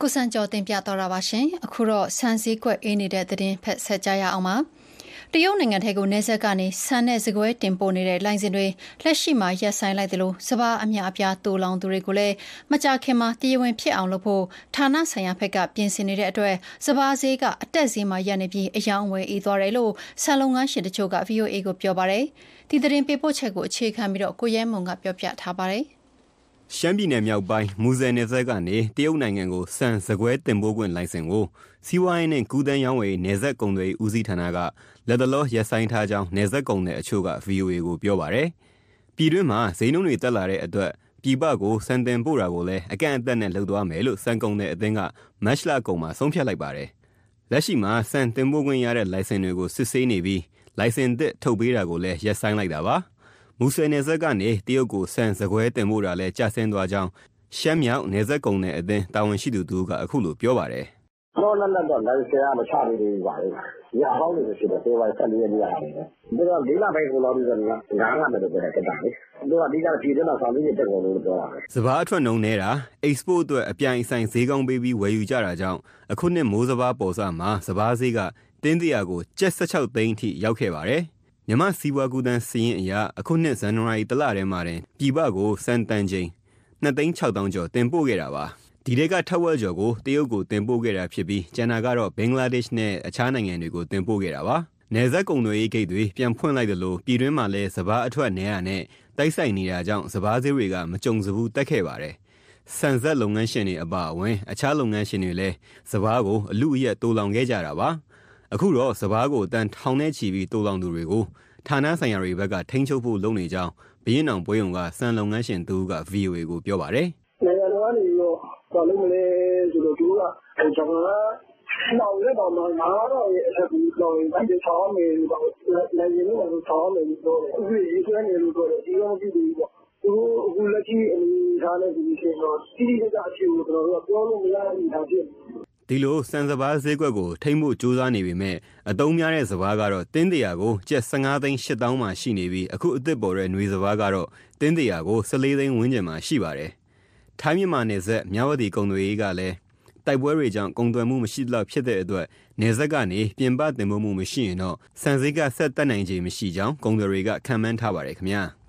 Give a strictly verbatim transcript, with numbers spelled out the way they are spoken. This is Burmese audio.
ကုစံကျော်တင်ပြတော်တာပါရှင်အခုတော့ဆန်စည်းကွက်အေးနေတဲ့သတင်းဖက်ဆက်ကြရအောင်ပါတရုတ်နိုင်ငံထဲကိုနေဆက်ကနေဆန်နဲ့စကွဲတင်ပို့နေတဲ့လိုင်စင်တွေလက်ရှိမှာရပ်ဆိုင်းလိုက်တယ်လို့စပါးအများအပြားတူလောင်သူတွေကိုလည်းမကြခင်မှာတရားဝင်ဖြစ်အောင်လုပ်ဖို့ဌာနဆိုင်ရာဘက်ကပြင်ဆင်နေတဲ့အတွက်စပါးဈေးကအတက်ဈေးမှာရပ်နေပြီးအယောင်ဝယ်အေးသွားတယ်လို့ဆန်လုပ်ငန်းရှင်တချို့က ဗွီအိုအေ ကိုပြောပါတယ်ဒီသတင်းပေးပို့ချက်ကိုအခြေခံပြီးတော့ကိုရဲမုံကပြောပြထားပါတယ်ရှမ်းပြည်နယ်မြောက်ပိုင်းမူဆယ်နယ်စပ်ကနေတရုတ်နိုင်ငံကိုဆန်စကွဲတင်ပို့ခွင့်လိုင်စင်ကိုစီးပွားရေးနဲ့ကူးသန်းရောင်းဝယ်နယ်စပ်ကုန်သွယ်ဦးစီးဌာနကလက်တလောရပ်ဆိုင်းထားကြောင်းနယ်စပ်ကုန်တဲ့အချို့က ဗွီအိုအေ ကိုပြောပါတယ်။ပြည်တွင်းမှာဈေးနှုန်းတွေတက်လာတဲ့အတွက်ပြည်ပကိုဆန်တင်ပို့တာကိုလည်းအကန့်အသတ်နဲ့လုပ်သွားမယ်လို့ဆန်ကုန်တဲ့အသင်းကမတ်လကုန်မှာဆုံးဖြတ်လိုက်ပါတယ်။လက်ရှိမှာဆန်တင်ပို့ခွင့်ရတဲ့လိုင်စင်တွေကိုစစ်ဆေးနေပြီးလိုင်စင်သစ်ထုတ်ပေးတာကိုလည်းရပ်ဆိုင်းလိုက်တာပါ။မူဆယ်နယ်စပ်ကနေတရုတ်ကိုဆန်စကွဲတင်ပို့တာလည်းကျဆင်းသွားကြောင်းရှမ်းမြောက်နယ်စပ်ကုန်တဲ့အသင်းတာဝန်ရှိသူတူကအခုလိုပြောပါတယ်။တော့လက်လက်တော့လိုင်စင်ကမချနေသေးပါဘူး။ရအောင်လို့ရှိတယ်ဖေဖော်ဝါရီဆက်လေးရက်နေ့ရတယ်။ဒါကလေးလပိုင်းကိုလောက်ပြီးတော့ငါးငါးမယ်လို့ပြောတယ်တက်တာလေ။သူကဒီကပြည်ထဲမှာဆောင်ပြီးတက်ကုန်လို့ပြောတာပဲ။စဘာအထွက်နှုံနေတာ export အတွက်အပြိုင်ဆိုင်ဈေးကောင်းပေးပြီးဝယ်ယူကြတာကြောင့်အခုနှစ်မိုးစဘာပေါ်စမှာစဘာဈေးကတင်းတရာကိုကျပ်၁၆သိန်းအထိရောက်ခဲ့ပါတယ်။မြန်မာစီးပွားကူးသန်းစီးရင်အရာအခုနှစ်ဇန်နဝါရီတလထဲမှာတင်ပြည်ပကိုစံတန်ချိန်နှစ်သိန်းခြောက်သောင်းကျော်တင်ပို့ခဲ့တာပါဒီတွေကထက်ဝက်ကျော်ကိုတရုတ်ကိုတင်ပို့ခဲ့တာဖြစ်ပြီးကျန်တာကတော့ဘင်္ဂလားဒေ့ရှ်နဲ့အခြားနိုင်ငံတွေကိုတင်ပို့ခဲ့တာပါနယ်စပ်ကုန်သွယ်ရေးဂိတ်တွေပြန်ဖွင့်လိုက်တယ်လို့ပြည်တွင်းမှာလည်းစဘာအထွက်နေရနဲ့တိုက်ဆိုင်နေတာကြောင့်စဘာဈေးတွေကမကြုံစဘူးတက်ခဲ့ပါတယ်ဆန်ဆက်လုပ်ငန်းရှင်တွေအပါအဝင်အခြားလုပ်ငန်းရှင်တွေလည်းစဘာကိုအလူအယက်တိုးလောင်ခဲ့ကြတာပါအခုတော့စဘာကိုတန်ထောင်နဲ့ချီပြီးတိုးလောင်သူတွေကိုဌာနဆိုင်ရာတွေဘက်ကထိန်းချုပ်ဖို့လုပ်နေကြောင်းဘရင်အောင်ပွဲုံကစံလုပ်ငန်းရှင်သူက ဗွီအိုအေ ကိုပြောပါတယ်။နိုင်ငံတော်ကနေပြီးတော့ဘာလို့မလဲဆိုတော့သူကကျွန်တော်ကနောက်ရက်တော့မှာငါတော့ရဲ့အထက်ကိုတော့တိုင်းချောင်းမယ်လို့လည်းရင်းလို့တော့ချောင်းမယ်လို့ပြောတယ်။အခုရေးဆွဲနေလို့ပြောတယ်ဒီလိုမဖြစ်ဘူးပေါ့။သူအခုလက်ရှိအနေထားနဲ့ဒီလိုတော့စီးရီးကအဖြစ်ကိုကျွန်တော်တို့ပြောလို့မရဘူးဒါဖြစ်ဒီလိုစံစဘာဈေးကွက်ကိုထိမ့်ဖို့ကြိုးစားနေပေမဲ့အတုံးများတဲ့စဘာကတော့တင်းတရာကိုကျပ်၁၅သိန်း၈သောင်းမှာရှိနေပြီးအခုအသစ်ပေါ်တဲ့ຫນွေစဘာကတော့တင်းတရာကို၁၄သိန်းဝန်းကျင်မှာရှိပါတယ်။ထိုင်းမြန်မာနယ်စပ်မြဝတီကုန်သွယ်ရေးကလည်းတိုက်ပွဲတွေကြောင့်ကုန်သွယ်မှုမရှိတော့ဖြစ်တဲ့အတွက်နယ်စပ်ကနေပြင်ပတင်ပို့မှုမရှိရင်တော့စံဈေးကဆက်တက်နိုင်ခြေမရှိကြောင်းကုန်သွယ်တွေကခန့်မှန်းထားပါတယ်ခင်ဗျာ။